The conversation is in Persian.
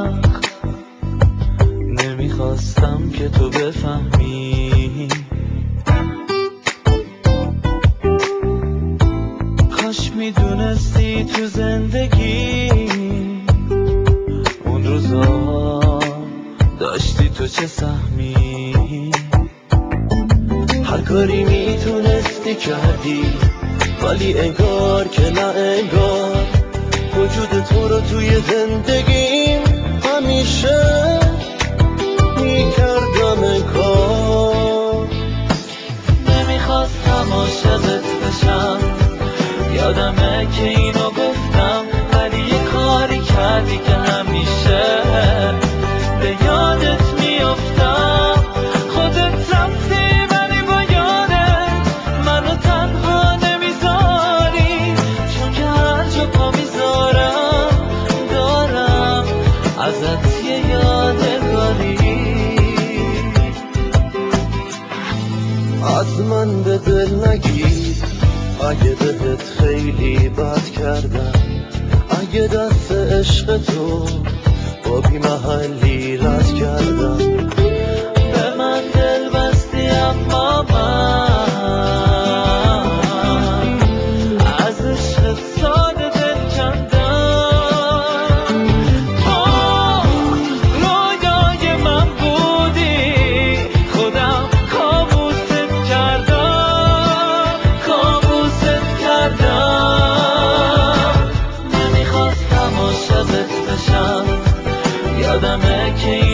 وقت نمیخواستم که تو بفهمی. کاش میدونستی تو زندگی اون روزا داشتی تو چه سهمی. هر کاری میتونستی کردی ولی انگار که نه انگار وجود تو رو توی زندگیم همیشه میکردم انکار. نمیخواستم عاشقت بشم، یادمه که اینو گفتم، ولی یه کاری کردی که همیشه به یادت میافتم. خودت رفتی ولی با یادت منو تنها نمیذاری، چون که هر جا پا میذارم دارم ازت یه یادگاری. از من به دل نگیر اگه بهت خیلی بد کردم، اگه دست عشق تو با بی محلی رد کردم. به من دل بستی اما من از عشق ساده دل کندم. تو رویای من بودی، خودم کابوست کردم، کابوست کردم. نمیخواستم عاشقت بشم، یادمه که